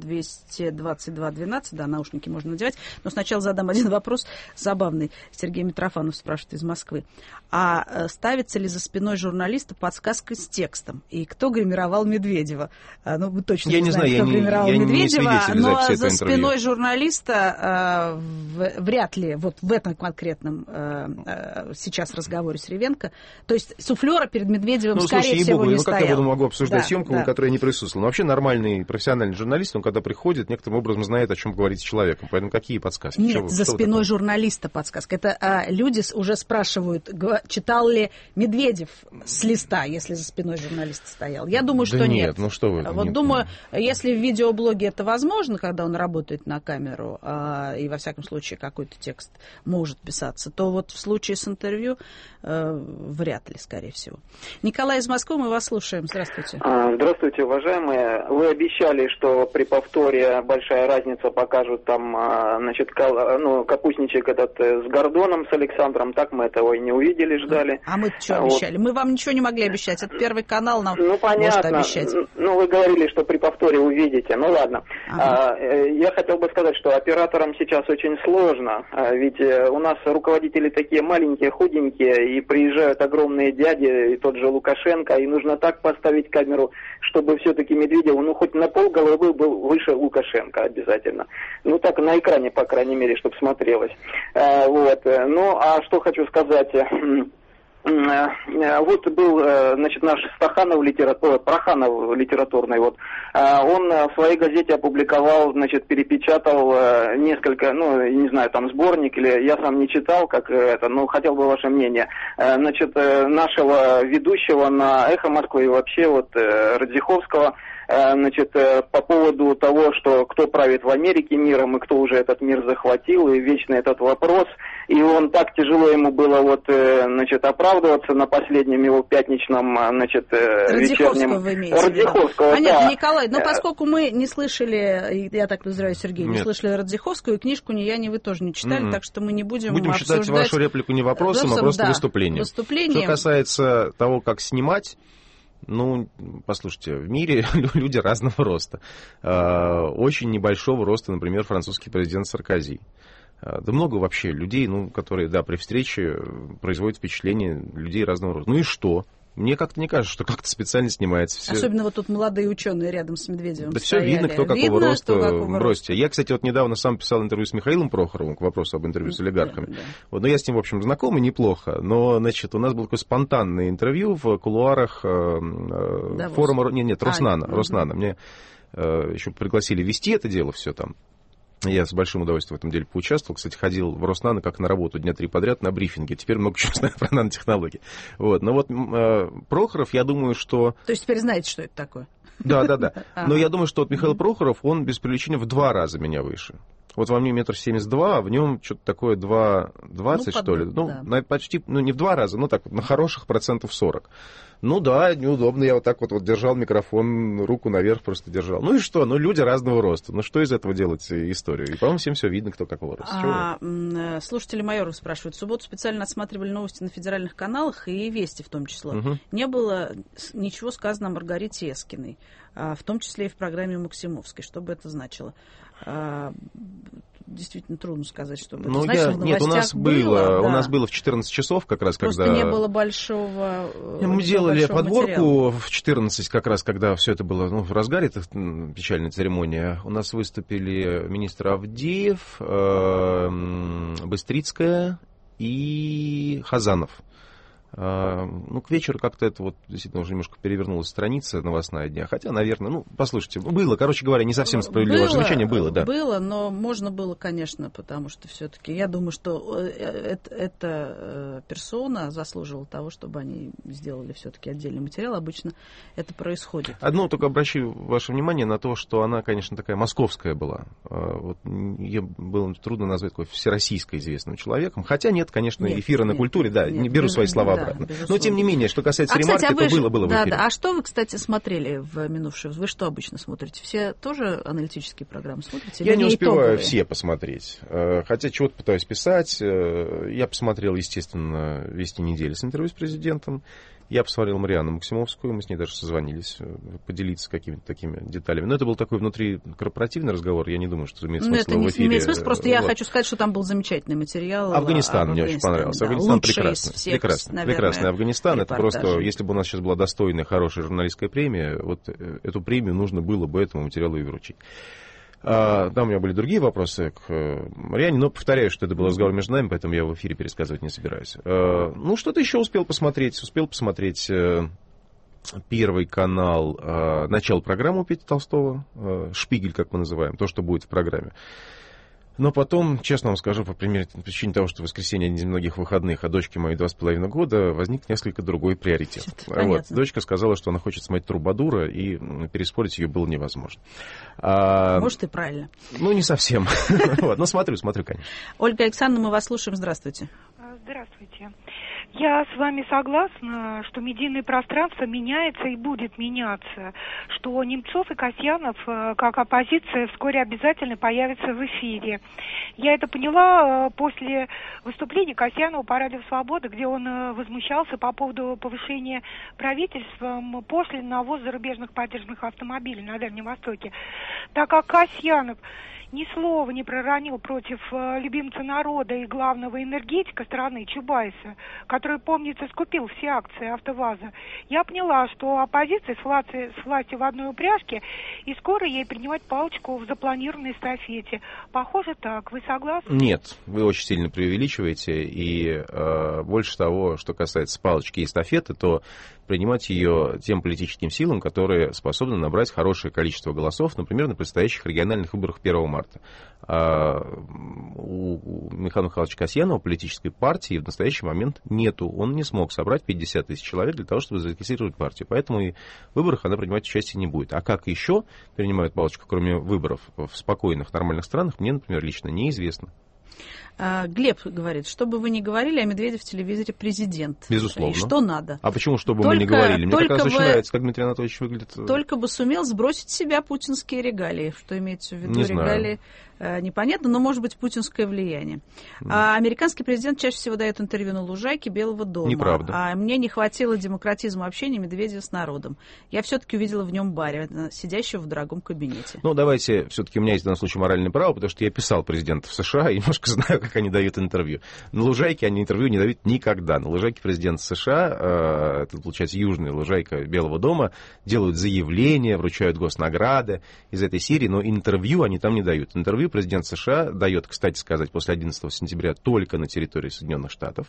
222 12, да, наушники можно надевать. Но сначала задам один вопрос забавный. Сергей Митрофанов спрашивает из Москвы. А ставится ли за спиной журналиста подсказка с текстом? И кто гримировал Медведева? Ну, вы точно не знаете, кто гримировал Медведева, но за спиной журналиста вряд ли, вот в этом конкретном сейчас разговоре с Ревенко, то есть суфлера перед Медведевым, скорее всего, не стоял. Как я могу обсуждать съемку, на которой я не присутствовал? Но вообще нормальный профессиональный журналист, он когда приходит, некоторым образом знает, о чем говорить с человеком. Поэтому какие подсказки? Нет, за спиной журналиста подсказка. Это люди уже спрашивают, читал ли Медведев с листа, если за спиной журналиста стоял. Я думаю, что нет. Ну что вы. Вот думаю, если в видеоблоге это возможно, когда он работает на камеру, и во всяком случае какой-то текст может писаться, то вот в случае с интервью вряд ли, скорее всего. Николай из Москвы, мы вас слушаем. Здравствуйте. Здравствуйте, уважаемые. Вы обещали, что при повторе «Большая разница» покажут там, значит, капустничек этот с Гордоном, с Александром. Так мы этого и не увидели, ждали. А мы что обещали? Мы вам ничего не могли обещать. Это Первый канал нам может обещать. Ну, вы говорили, что при повторе увидим видите. Ну ладно. Я хотел бы сказать, что операторам сейчас очень сложно, ведь у нас руководители такие маленькие, худенькие, и приезжают огромные дяди, и тот же Лукашенко, и нужно так поставить камеру, чтобы все-таки Медведев, ну хоть на полголовы был выше Лукашенко обязательно. Ну так на экране, по крайней мере, чтобы смотрелось. Вот. Ну а что хочу сказать... Вот был, значит, наш Проханов литературный, вот, он в своей газете опубликовал, значит, перепечатал несколько, ну, не знаю, там сборник, или я сам не читал, как это, но хотел бы ваше мнение, значит, нашего ведущего на «Эхо Москвы» и вообще вот Радзиховского, значит, по поводу того, что кто правит в Америке миром и кто уже этот мир захватил, и вечный этот вопрос, и он так тяжело ему было вот, значит, оправдываться на последнем его пятничном, значит, вечернем... Радзиховского, понятно, да. Николай, но поскольку мы не слышали, я так подозреваю, Сергей, не слышали Радзиховскую, книжку ни я, ни вы тоже не читали, так что мы не будем обсуждать... считать вашу реплику не вопросом, а просто выступлением. Что касается того, как снимать, ну, послушайте, в мире люди разного роста. Очень небольшого роста, например, французский президент Саркози. Да много вообще людей, ну, которые, да, при встрече производят впечатление людей разного роста. Ну и что? Мне как-то не кажется, что как-то специально снимается. Все... Особенно вот тут молодые ученые рядом с Медведевым да стояли. Все видно, кто какого роста. Бросьте. Я, кстати, вот недавно сам писал интервью с Михаилом Прохоровым к вопросу об интервью с олигархами. Да. Вот, но я с ним, в общем, знаком и неплохо. Но, значит, у нас было такое спонтанное интервью в кулуарах форума... Нет, Роснана. Мне еще пригласили вести это дело все там. Я с большим удовольствием в этом деле поучаствовал. Кстати, ходил в Роснано как на работу дня 3 подряд на брифинге. Теперь много чего знаю про нанотехнологии. Вот. Но вот Прохоров, я думаю, что... То есть теперь знаете, что это такое? Да. Но я думаю, что вот Михаил Прохоров, он без привлечения в 2 раза меня выше. Вот во мне 1,72 м, а в нем что-то такое 2,20, что ли. Ну, да. Почти, ну, не в 2 раза, но так, на хороших 40%. Ну да, неудобно, я вот так вот держал микрофон, руку наверх просто держал. Ну и что? Ну, люди разного роста. Ну, что из этого делать историю? И, по-моему, всем все видно, кто какого роста. Слушатели майоров спрашивают. В субботу специально отсматривали новости на федеральных каналах и Вести в том числе. Не было ничего сказано о Маргарите Эскиной, в том числе и в программе Максимовской. Что бы это значило? Действительно трудно сказать, что это значит. Нет, у нас было в 14 часов как раз, просто когда... не было большого... Мы делали подборку материала. В 14 как раз, когда все это было в разгаре, это печальная церемония. У нас выступили министр Авдеев, Быстрицкая и Хазанов. Ну, к вечеру как-то это вот действительно уже немножко перевернулась страница новостная дня. Хотя, наверное, ну, послушайте, было, короче говоря, не совсем справедливое замечание было, да. Было, но можно было, конечно, потому что все-таки я думаю, что эта персона заслуживала того, чтобы они сделали все-таки отдельный материал. Обычно это происходит. Одно только обращу ваше внимание на то, что она, конечно, такая московская была. Вот ей было трудно назвать такой всероссийско известным человеком. Хотя нет, конечно, эфира на культуре, да, не беру свои слова обратно. Но, тем не менее, что касается ремарки, то было в эфире. Да. А что вы, кстати, смотрели в минувшее? Вы что обычно смотрите? Все тоже аналитические программы смотрите? Я не успеваю все посмотреть. Хотя чего-то пытаюсь писать. Я посмотрел, естественно, «Вести недели» с интервью с президентом. Я посмотрел Марианну Максимовскую, мы с ней даже созвонились, поделиться какими-то такими деталями. Но это был такой внутрикорпоративный разговор, я не думаю, что имеет смысл в эфире. Это не имеет смысла, просто я хочу сказать, что там был замечательный материал. Афганистан мне очень понравился. Да, Афганистан прекрасный Афганистан. Это просто, если бы у нас сейчас была достойная, хорошая журналистская премия, вот эту премию нужно было бы этому материалу и вручить. Да, у меня были другие вопросы к Мариане, но повторяю, что это был разговор между нами, поэтому я в эфире пересказывать не собираюсь. Ну, что-то еще успел посмотреть. Первый канал, начало программы у Пети Толстого, «Шпигель», как мы называем, то, что будет в программе. Но потом, честно вам скажу, по причине того, что в воскресенье один из многих выходных, а дочке моей 2,5 года, возник несколько другой приоритет. Вот. Дочка сказала, что она хочет смотреть «Трубадура», и переспорить ее было невозможно. Может, и правильно. Ну, не совсем. Но смотрю, конечно. Ольга Александровна, мы вас слушаем. Здравствуйте. Здравствуйте. Я с вами согласна, что медийное пространство меняется и будет меняться, что Немцов и Касьянов, как оппозиция, вскоре обязательно появятся в эфире. Я это поняла после выступления Касьянова по Радио Свобода, где он возмущался по поводу повышения правительством пошлин на ввоз зарубежных подержанных автомобилей на Дальнем Востоке. Так как Касьянов ни слова не проронил против любимца народа и главного энергетика страны Чубайса, который, помнится, скупил все акции АвтоВАЗа, я поняла, что оппозиция с властью в одной упряжке, и скоро ей принимать палочку в запланированной эстафете. Похоже так. Вы согласны? Нет, вы очень сильно преувеличиваете. И больше того, что касается палочки и эстафеты, то принимать ее тем политическим силам, которые способны набрать хорошее количество голосов, например, на предстоящих региональных выборах 1 марта. У Михаила Михайловича Касьянова политической партии в настоящий момент нету. Он не смог собрать 50 тысяч человек для того, чтобы зарегистрировать партию. Поэтому и в выборах она принимать участие не будет. А как еще принимают палочку, кроме выборов, в спокойных, нормальных странах, мне, например, лично неизвестно. Глеб говорит, что бы вы ни говорили, а Медведев в телевизоре президент. Безусловно. И что надо? А почему, что бы мы ни говорили? Мне как раз очень нравится, как Дмитрий Анатольевич выглядит. Только бы сумел сбросить с себя путинские регалии. Что имеется в виду регалии, непонятно, но может быть путинское влияние. Американский президент чаще всего дает интервью на лужайке Белого дома. Неправда. А мне не хватило демократизма общения Медведева с народом. Я все-таки увидела в нем барина, сидящего в дорогом кабинете. Ну, давайте, все-таки у меня есть в данном случае моральное право, потому что я писал президентов США и немножко знаю, как они дают интервью. На лужайке они интервью не дают никогда. На лужайке президент США, это, получается, южная лужайка Белого дома, делают заявления, вручают госнаграды из этой серии, но интервью они там не дают. Интервью президент США дает, кстати сказать, после 11 сентября только на территории Соединенных Штатов.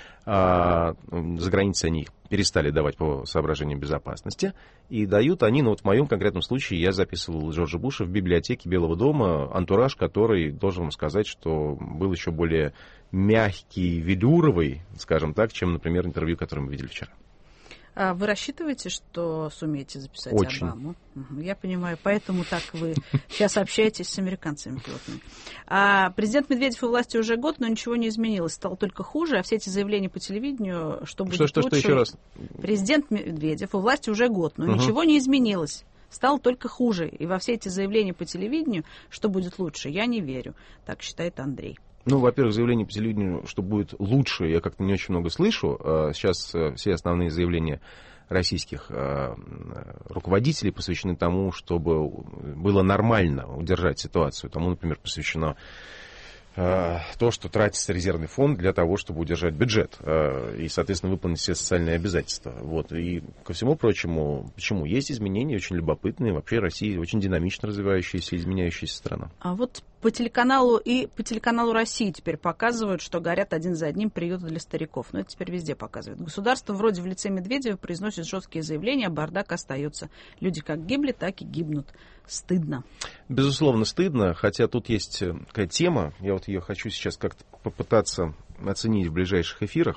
За границей они их перестали давать по соображениям безопасности. И дают они, ну вот в моем конкретном случае, я записывал Джорджа Буша в библиотеке Белого дома, антураж, который, должен вам сказать, что был еще более мягкий, велюровый, скажем так, чем, например, интервью, которое мы видели вчера. А вы рассчитываете, что сумеете записать Очень. Обаму? Я понимаю, поэтому так вы сейчас общаетесь с американцами плотно. Президент Медведев у власти уже год, но ничего не изменилось, стало только хуже, а все эти заявления по телевидению, что будет лучше... Что еще раз? Президент Медведев у власти уже год, но ничего не изменилось. Стало только хуже. И во все эти заявления по телевидению, что будет лучше, я не верю. Так считает Андрей. Ну, во-первых, заявление по телевидению, что будет лучше, я как-то не очень много слышу. Сейчас все основные заявления российских руководителей посвящены тому, чтобы было нормально удержать ситуацию. Тому, например, посвящено то, что тратится резервный фонд для того, чтобы удержать бюджет и, соответственно, выполнить все социальные обязательства. Вот. И ко всему прочему, почему? Есть изменения очень любопытные. Вообще Россия очень динамично развивающаяся, изменяющаяся страна. А вот по телеканалу России теперь показывают, что горят один за одним приюты для стариков. Но это теперь везде показывают. Государство вроде в лице Медведева произносит жесткие заявления, а бардак остается. Люди как гибли, так и гибнут. Стыдно. Безусловно, стыдно, хотя тут есть такая тема, я вот ее хочу сейчас как-то попытаться оценить в ближайших эфирах.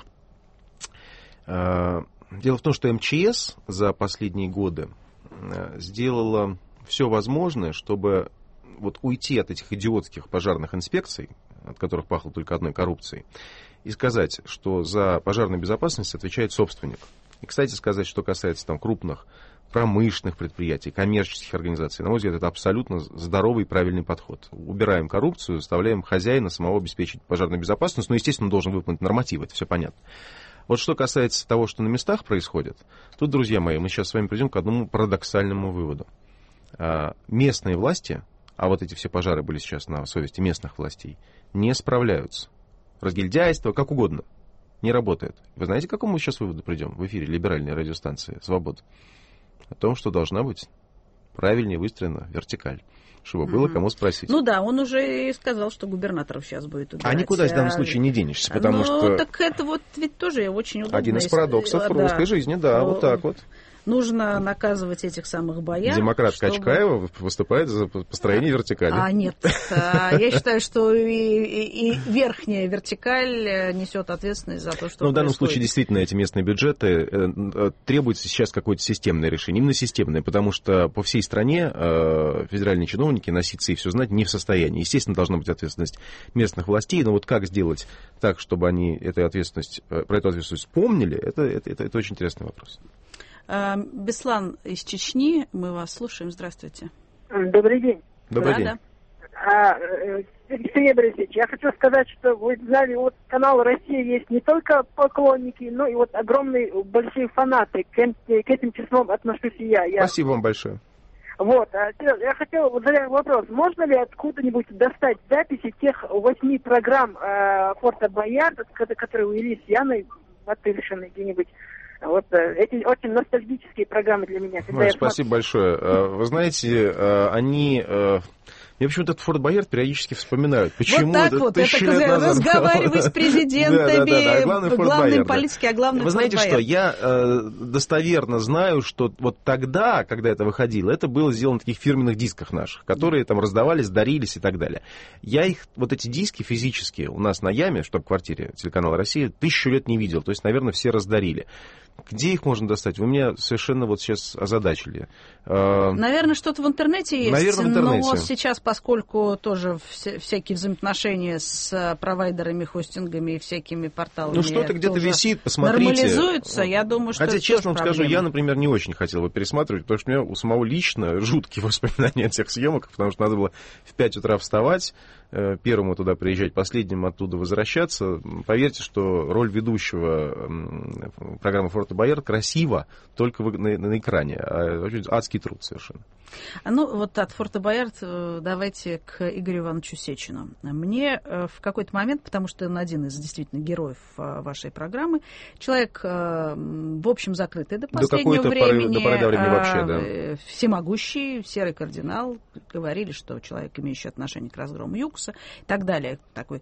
Дело в том, что МЧС за последние годы сделала все возможное, чтобы вот уйти от этих идиотских пожарных инспекций, от которых пахло только одной коррупцией, и сказать, что за пожарную безопасность отвечает собственник. И, кстати сказать, что касается там крупных промышленных предприятий, коммерческих организаций. На мой взгляд, это абсолютно здоровый и правильный подход. Убираем коррупцию, заставляем хозяина самого обеспечить пожарную безопасность, но, естественно, он должен выполнить нормативы, это все понятно. Вот что касается того, что на местах происходит, тут, друзья мои, мы сейчас с вами придем к одному парадоксальному выводу. Местные власти, а вот эти все пожары были сейчас на совести местных властей, не справляются. Разгильдяйство, как угодно, не работает. Вы знаете, к какому мы сейчас выводу придем в эфире либеральной радиостанции «Свобода»? О том, что должна быть правильнее выстроена вертикаль, чтобы было кому спросить. Ну да, он уже и сказал, что губернаторов сейчас будет убирать. А никуда в данном случае не денешься, потому что... Ну, так это вот ведь тоже очень удобно. Один из парадоксов русской жизни, да, вот так вот. нужно наказывать этих самых бояр. Демократ Качкаева выступает за построение вертикали. Нет, я считаю, что и верхняя вертикаль несет ответственность за то, что в данном случае действительно эти местные бюджеты требуется сейчас какое-то системное решение. Именно системное, потому что по всей стране федеральные чиновники носиться и все знать не в состоянии. Естественно, должна быть ответственность местных властей, но вот как сделать так, чтобы они про эту ответственность помнили, это очень интересный вопрос. Беслан из Чечни, мы вас слушаем. Здравствуйте. Добрый день. Добрый день. Сергей Борисович, я хочу сказать, что вы знали, вот канал «Россия» есть не только поклонники, но и вот огромные большие фанаты. К этим числам отношусь и я. Спасибо вам большое. Вот, я хотел задать вопрос. Можно ли откуда-нибудь достать записи тех 8 программ Форта Боярда, которые увели с Яной Матыльшиной где-нибудь? Вот эти очень ностальгические программы для меня. Спасибо большое. Вы знаете, они... Мне почему-то этот Форт Боярд периодически вспоминают. Почему вот так вот, это разговаривай с президентами, главной политики, а главное Вы знаете что, я достоверно знаю, что вот тогда, когда это выходило, это было сделано на таких фирменных дисках наших, которые там раздавались, дарились и так далее. Я их, вот эти диски физические у нас на Яме, штаб-квартире телеканала «Россия», 1000 лет не видел. То есть, наверное, все раздарили. Где их можно достать? Вы меня совершенно вот сейчас озадачили. Наверное, что-то в интернете есть. Наверное, в интернете. Но сейчас, поскольку тоже всякие взаимоотношения с провайдерами, хостингами и всякими порталами... Ну, что-то где-то висит, посмотрите. Нормализуется, я думаю, что Хотя, это честно вам проблема. скажу, я, например, не очень хотел бы пересматривать, потому что у меня у самого лично жуткие воспоминания о тех съемках, потому что надо было в 5 утра вставать, первому туда приезжать, последним оттуда возвращаться. Поверьте, что роль ведущего программы «Форт Боярд» красиво только на экране. Адский труд совершенно. Ну, вот от Форта Боярд давайте к Игорю Ивановичу Сечину. Мне в какой-то момент, потому что он один из действительно героев вашей программы, человек, в общем, закрытый до последнего времени, до поры до времени вообще, да. Всемогущий, серый кардинал, говорили, что человек, имеющий отношение к разгрому ЮКОСа и так далее. Такой.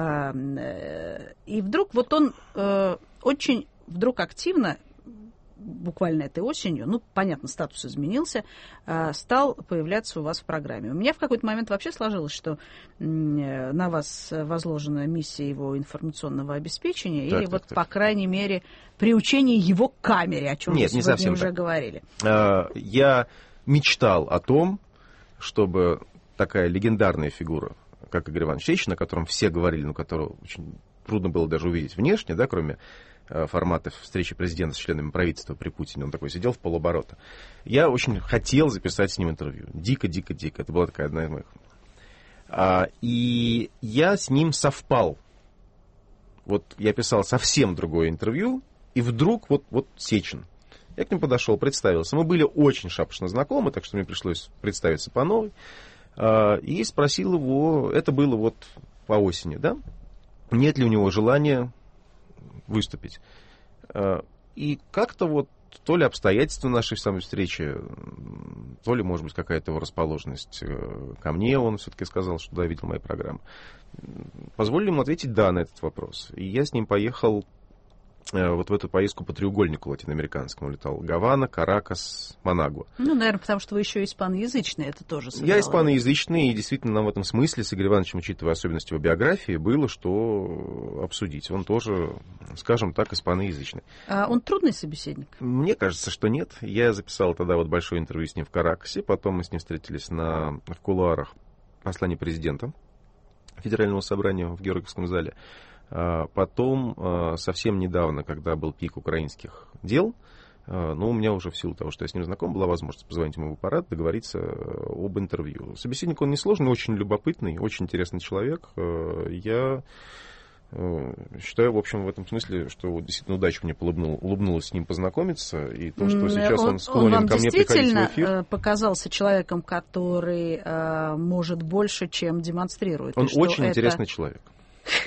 И вдруг вот он очень вдруг активно, буквально этой осенью, ну, понятно, статус изменился, стал появляться у вас в программе. У меня в какой-то момент вообще сложилось, что на вас возложена миссия его информационного обеспечения, так, или вот, по крайней мере, приучение его к камере, о чем мы сегодня уже говорили. Я мечтал о том, чтобы такая легендарная фигура, как Игорь Иванович Сечин, о котором все говорили, но которого очень трудно было даже увидеть внешне, да, кроме формата встречи президента с членами правительства при Путине. Он такой сидел в полоборота. Я очень хотел записать с ним интервью. Дико. Это была такая одна из моих. И я с ним совпал. Вот я писал совсем другое интервью, и вдруг вот Сечин. Я к нему подошел, представился. Мы были очень шапошно знакомы, так что мне пришлось представиться по новой. И спросил его, это было вот по осени, да? Нет ли у него желания выступить. И как-то вот то ли обстоятельства нашей самой встречи, то ли, может быть, какая-то его расположенность ко мне, он все-таки сказал, что да, видел мои программы, позволили ему ответить да на этот вопрос. И я с ним поехал вот в эту поездку по треугольнику латиноамериканскому. Летал Гавана, Каракас, Манагуа. Ну, наверное, потому что вы еще испаноязычный, это тоже сыграло. Я испаноязычный, и действительно нам в этом смысле с Игорем Ивановичем, учитывая особенности его биографии, было что обсудить. Он тоже, скажем так, испаноязычный. А он трудный собеседник? Мне кажется, что нет. Я записал тогда вот большое интервью с ним в Каракасе, потом мы с ним встретились в кулуарах послания президента Федерального собрания в Георгиевском зале. Потом, совсем недавно, когда был пик украинских дел, у меня уже в силу того, что я с ним знаком, была возможность позвонить ему в аппарат, договориться об интервью. Собеседник, он несложный, очень любопытный, очень интересный человек. Я считаю, в общем, в этом смысле, что вот действительно удача мне улыбнулась с ним познакомиться, и то, что сейчас он склонен ко мне приходить в эфир. Он действительно показался человеком, который может больше, чем демонстрирует. Он очень интересный человек.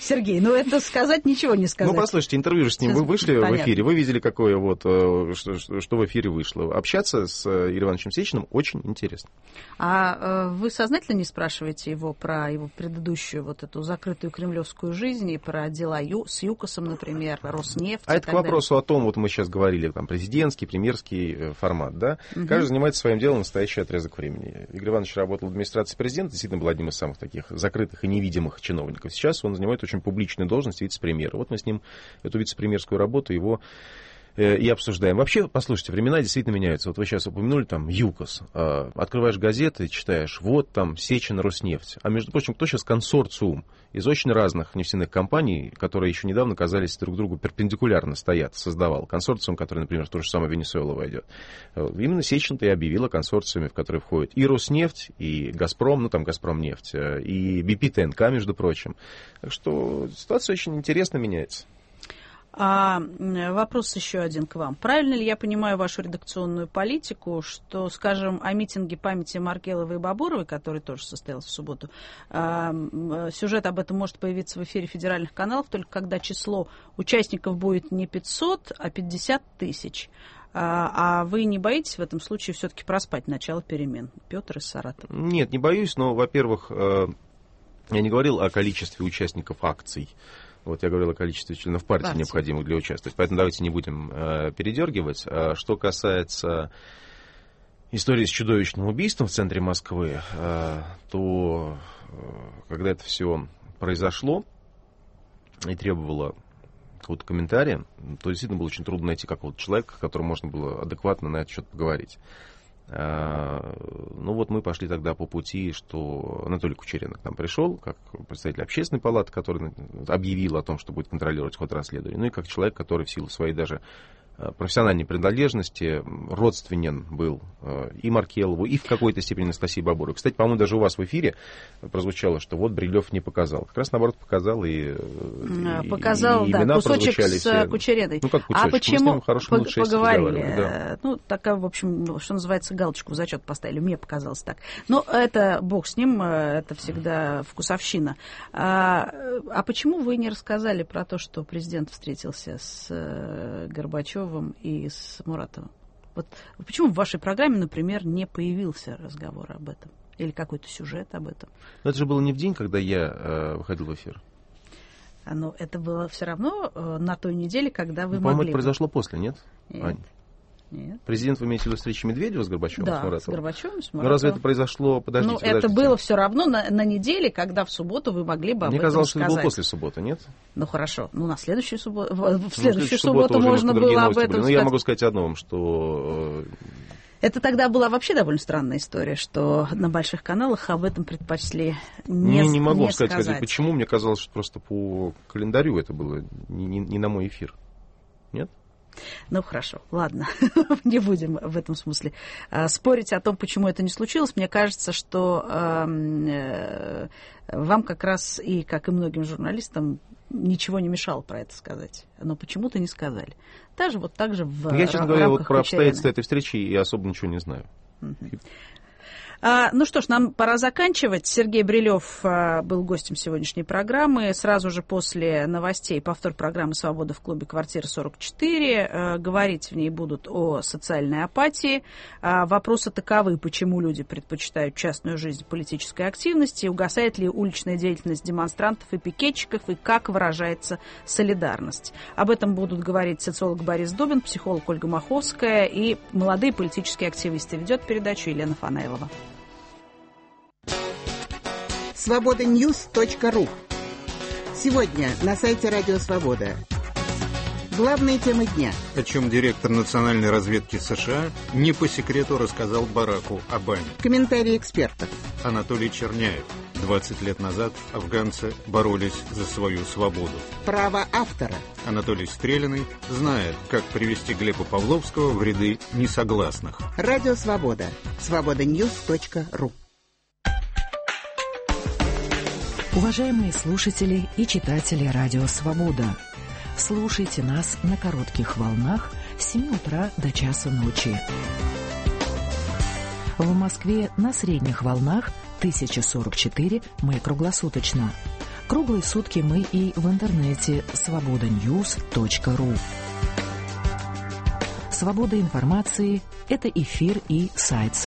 Сергей, ну это сказать ничего не сказать. Ну, послушайте, интервью же с ним вы вышли в эфире, вы видели, какое вот, что в эфире вышло. Общаться с Юрием Ивановичем Сечиным очень интересно. А вы сознательно не спрашиваете его про его предыдущую вот эту закрытую кремлевскую жизнь и про дела с ЮКОСом, например, Роснефть? А это к вопросу о том, вот мы сейчас говорили, там, президентский, премьерский формат, да? Каждый занимается своим делом в настоящий отрезок времени. Игорь Иванович работал в администрации президента, действительно был одним из самых таких закрытых и невидимых чиновников. Сейчас он занимает очень публичную должность вице-премьера. Вот мы с ним эту вице-премьерскую работу его и обсуждаем. Вообще, послушайте, времена действительно меняются. Вот вы сейчас упомянули там ЮКОС. Открываешь газеты, читаешь, вот там Сечин, Роснефть. А между прочим, кто сейчас консорциум из очень разных нефтяных компаний, которые еще недавно казались друг другу перпендикулярно стоят, создавал. Консорциум, который, например, в то же самое Венесуэла войдет. Именно Сечин-то и объявил о консорциуме, в который входит и Роснефть, и Газпром, ну там Газпромнефть, и БП-ТНК, между прочим. Так что ситуация очень интересно меняется. А вопрос еще один к вам. Правильно ли я понимаю вашу редакционную политику, что, скажем, о митинге памяти Маркеловой и Бабуровой, который тоже состоялся в субботу, сюжет об этом может появиться в эфире федеральных каналов, только когда число участников будет не 500, а 50 тысяч. А вы не боитесь в этом случае все-таки проспать начало перемен? Петр из Саратова. Нет, не боюсь, но, во-первых, я не говорил о количестве участников акций. Вот я говорил о количестве членов партии, необходимых для участия. Поэтому давайте не будем передергивать. Что касается истории с чудовищным убийством в центре Москвы, то когда это все произошло и требовало какого-то комментария, то действительно было очень трудно найти какого-то человека, с которым можно было адекватно на этот счет поговорить. Ну вот мы пошли тогда по пути, что Анатолий Кучеренко к нам пришел, как представитель общественной палаты, который объявил о том, что будет контролировать ход расследования, ну и как человек, который в силу своей даже профессиональной принадлежности родственен был и Маркелову, и в какой-то степени Анастасии Бабуровой. Кстати, по-моему, даже у вас в эфире прозвучало, что вот Брилев не показал. Как раз наоборот показал, и показал, и да, имена кусочек прозвучали с Кучередой. Ну, как кусочек? А почему поговорили? Да. Ну, такая, в общем, что называется, галочку в зачет поставили. Мне показалось так. Но это, бог с ним, это всегда вкусовщина. А почему вы не рассказали про то, что президент встретился с Горбачевым и с Муратовым? Вот почему в вашей программе, например, не появился разговор об этом? Или какой-то сюжет об этом? Но это же было не в день, когда я выходил в эфир. Но это было все равно на той неделе, когда вы могли... По-моему, это произошло после, нет? Нет. Ань? Нет. Президент, вы имеете в виду встречу Медведева с Горбачевым? Да, с Муратовым? с Горбачевым, с Муратовым. Но разве это произошло... Подождите. Это было все равно на неделе, когда в субботу вы могли бы об Мне этом казалось, сказать. что это было после субботы, нет? Ну, хорошо. Ну, на следующую субботу... В следующую субботу можно было об этом сказать. Ну, я могу сказать одно вам, что... Это тогда была вообще довольно странная история, что на больших каналах об этом предпочли не могу сказать. Почему? Мне казалось, что просто по календарю это было не на мой эфир. Нет? Ну, хорошо, ладно, не будем в этом смысле спорить о том, почему это не случилось. Мне кажется, что вам как раз и, как и многим журналистам, ничего не мешало про это сказать. Но почему-то не сказали. Даже вот так же в Я, честно говоря, вот про обстоятельства этой встречи я особо ничего не знаю. Ну что ж, нам пора заканчивать. Сергей Брилев был гостем сегодняшней программы. Сразу же после новостей повтор программы «Свобода» в клубе «Квартира 44». Говорить в ней будут о социальной апатии. Вопросы таковы: почему люди предпочитают частную жизнь политической активности, угасает ли уличная деятельность демонстрантов и пикетчиков, и как выражается солидарность. Об этом будут говорить социолог Борис Добин, психолог Ольга Маховская и молодые политические активисты. Ведет передачу Елена Фанайлова. Свобода-Ньюс.ру. Сегодня на сайте Радио Свобода. Главные темы дня. О чем директор национальной разведки США не по секрету рассказал Бараку Обаме. Комментарии экспертов. Анатолий Черняев. 20 лет назад афганцы боролись за свою свободу. Право автора. Анатолий Стрелиный знает, как привести Глеба Павловского в ряды несогласных. Радио Свобода. Свобода-Ньюс.ру. Уважаемые слушатели и читатели Радио Свобода, слушайте нас на коротких волнах с 7 утра до часу ночи. В Москве на средних волнах 1044 мы круглосуточно. Круглые сутки мы и в интернете svobodanews.ru. Свобода информации – это эфир и сайт